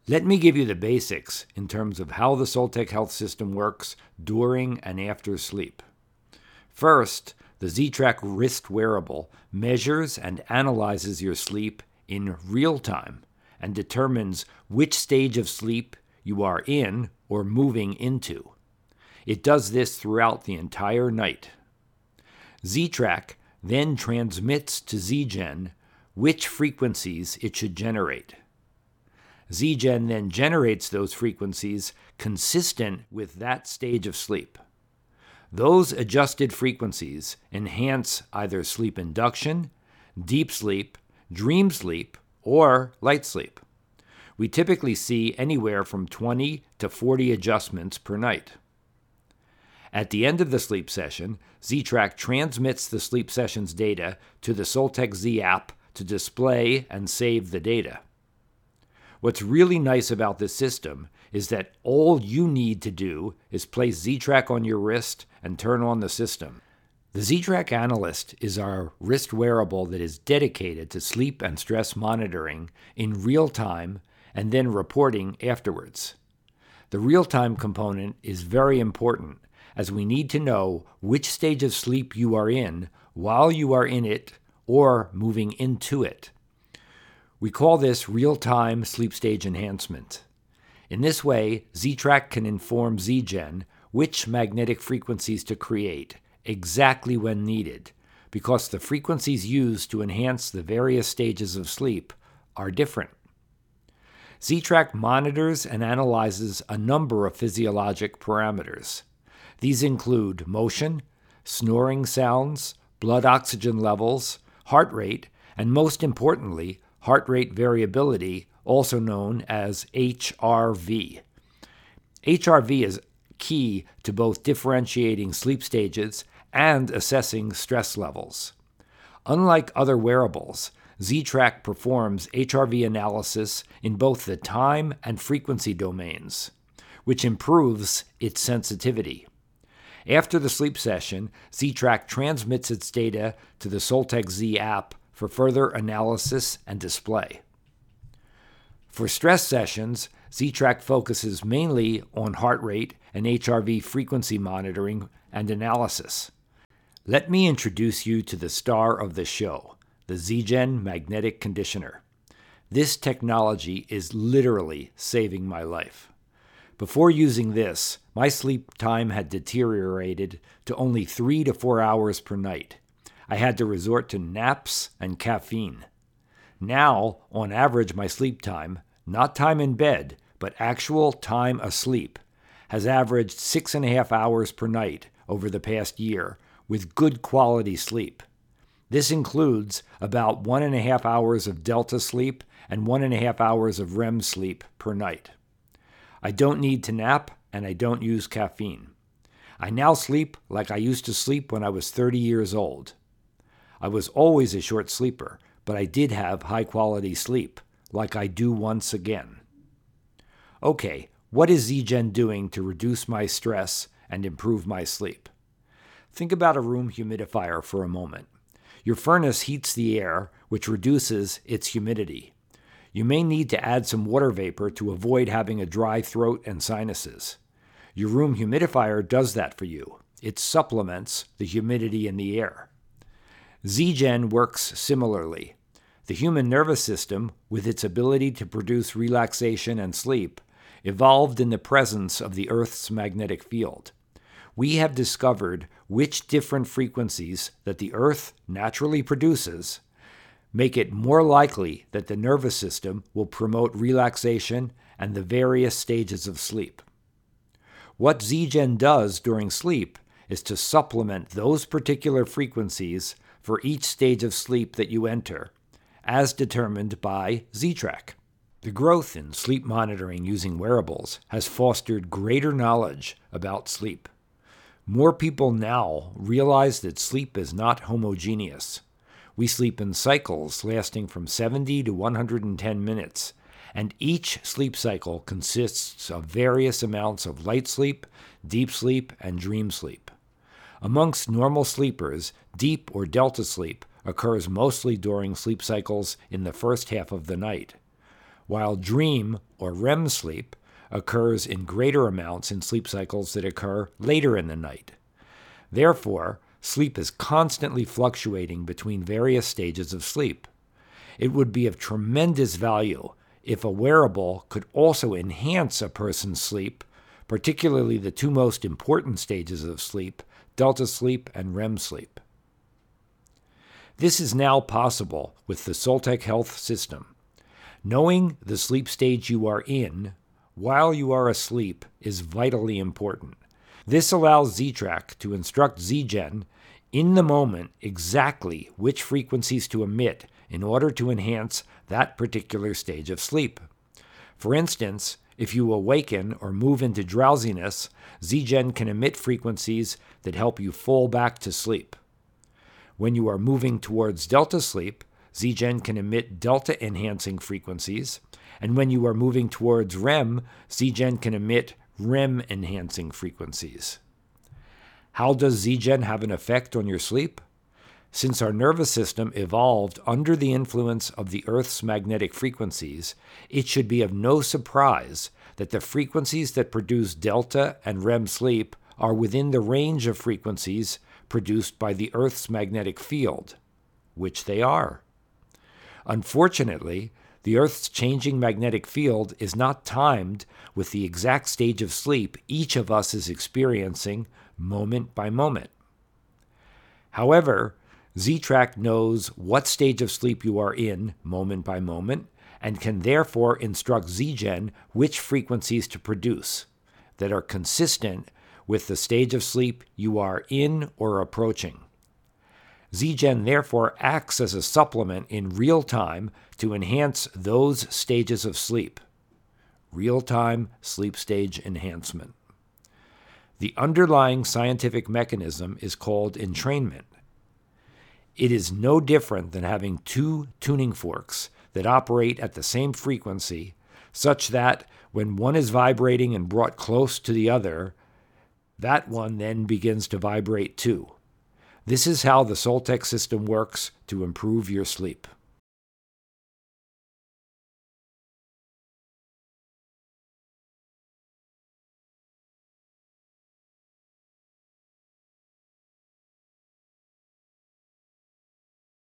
Let me give you the basics in terms of how the Soltec Health System works during and after sleep. First, the Z-Track wrist wearable measures and analyzes your sleep in real time and determines which stage of sleep you are in or moving into. It does this throughout the entire night. Z-Track then transmits to Z-Gen which frequencies it should generate. Z-Gen then generates those frequencies consistent with that stage of sleep. Those adjusted frequencies enhance either sleep induction, deep sleep, dream sleep, or light sleep. We typically see anywhere from 20 to 40 adjustments per night. At the end of the sleep session, Z-Track transmits the sleep session's data to the Soltec Z app to display and save the data. What's really nice about this system is that all you need to do is place Z-Track on your wrist and turn on the system. The Z-Track Analyst is our wrist wearable that is dedicated to sleep and stress monitoring in real time and then reporting afterwards. The real-time component is very important as we need to know which stage of sleep you are in while you are in it or moving into it. We call this real-time sleep stage enhancement. In this way, Z-Track can inform Z-Gen which magnetic frequencies to create exactly when needed, because the frequencies used to enhance the various stages of sleep are different. Z-Track monitors and analyzes a number of physiologic parameters. These include motion, snoring sounds, blood oxygen levels, heart rate, and most importantly, heart rate variability, also known as HRV. HRV is key to both differentiating sleep stages and assessing stress levels. Unlike other wearables, Z-Track performs HRV analysis in both the time and frequency domains, which improves its sensitivity. After the sleep session, Z-Track transmits its data to the Soltec Z app for further analysis and display. For stress sessions, Z-Track focuses mainly on heart rate and HRV frequency monitoring and analysis. Let me introduce you to the star of the show, the Z-Gen Magnetic Conditioner. This technology is literally saving my life. Before using this, my sleep time had deteriorated to only 3 to 4 hours per night. I had to resort to naps and caffeine. Now, on average, my sleep time, not time in bed, but actual time asleep, has averaged 6.5 hours per night over the past year, with good quality sleep. This includes about 1.5 hours of delta sleep and 1.5 hours of REM sleep per night. I don't need to nap, and I don't use caffeine. I now sleep like I used to sleep when I was 30 years old. I was always a short sleeper, but I did have high-quality sleep, like I do once again. Okay, what is Z-Gen doing to reduce my stress and improve my sleep? Think about a room humidifier for a moment. Your furnace heats the air, which reduces its humidity. You may need to add some water vapor to avoid having a dry throat and sinuses. Your room humidifier does that for you. It supplements the humidity in the air. Z-Gen works similarly. The human nervous system, with its ability to produce relaxation and sleep, evolved in the presence of the Earth's magnetic field. We have discovered which different frequencies that the Earth naturally produces make it more likely that the nervous system will promote relaxation and the various stages of sleep. What Z-Gen does during sleep is to supplement those particular frequencies for each stage of sleep that you enter, as determined by Z-Track. The growth in sleep monitoring using wearables has fostered greater knowledge about sleep. More people now realize that sleep is not homogeneous. We sleep in cycles lasting from 70 to 110 minutes, and each sleep cycle consists of various amounts of light sleep, deep sleep, and dream sleep. Amongst normal sleepers, deep or delta sleep occurs mostly during sleep cycles in the first half of the night. while dream or REM sleep occurs in greater amounts in sleep cycles that occur later in the night. Therefore, sleep is constantly fluctuating between various stages of sleep. It would be of tremendous value if a wearable could also enhance a person's sleep, particularly the two most important stages of sleep, delta sleep and REM sleep. This is now possible with the Soltec Health system. Knowing the sleep stage you are in while you are asleep is vitally important. This allows Z-Track to instruct Z-Gen in the moment exactly which frequencies to emit in order to enhance that particular stage of sleep. For instance, if you awaken or move into drowsiness, Z-Gen can emit frequencies that help you fall back to sleep. When you are moving towards delta sleep, Z-Gen can emit delta-enhancing frequencies, and when you are moving towards REM, Z-Gen can emit REM-enhancing frequencies. How does Z-Gen have an effect on your sleep? Since our nervous system evolved under the influence of the Earth's magnetic frequencies, it should be of no surprise that the frequencies that produce delta and REM sleep are within the range of frequencies produced by the Earth's magnetic field, which they are. Unfortunately, the Earth's changing magnetic field is not timed with the exact stage of sleep each of us is experiencing moment by moment. However, Z-Track knows what stage of sleep you are in moment by moment and can therefore instruct Z-Gen which frequencies to produce that are consistent with the stage of sleep you are in or approaching. Z-Gen therefore acts as a supplement in real time to enhance those stages of sleep. Real-time sleep stage enhancement. The underlying scientific mechanism is called entrainment. It is no different than having two tuning forks that operate at the same frequency, such that when one is vibrating and brought close to the other, that one then begins to vibrate too. This is how the Soltec system works to improve your sleep.